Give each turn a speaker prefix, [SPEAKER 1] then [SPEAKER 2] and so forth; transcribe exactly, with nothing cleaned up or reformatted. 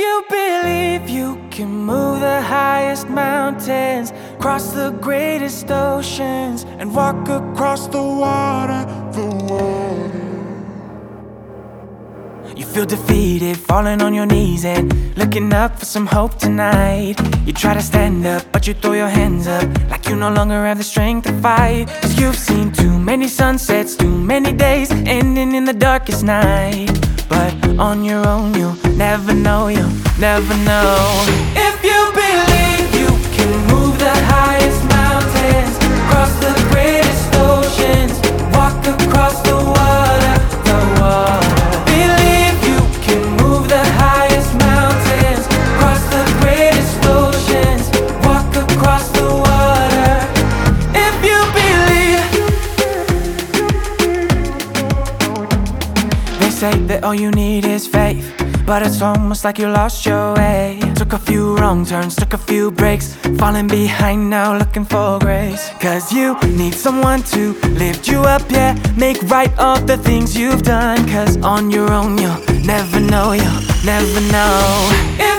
[SPEAKER 1] you believe you can move the highest mountains, cross the greatest oceans, and walk across the water, the water. You feel defeated, falling on your knees and looking up for some hope tonight. You try to stand up, but you throw your hands up like you no longer have the strength to fight. Cause you've seen too many sunsets, too many days ending in the darkest night. But on your own you'll never know, you'll never know. If you believe you can move the highest mountains, cross the greatest oceans, walk across the water, the water. Believe you can move the highest mountains, cross the greatest oceans, walk across the water. If you believe. They say that all you need is faith, but it's almost like you lost your way. Took a few wrong turns, took a few breaks, falling behind now looking for grace. Cause you need someone to lift you up, yeah, make right all the things you've done. Cause on your own you'll never know, you'll never know.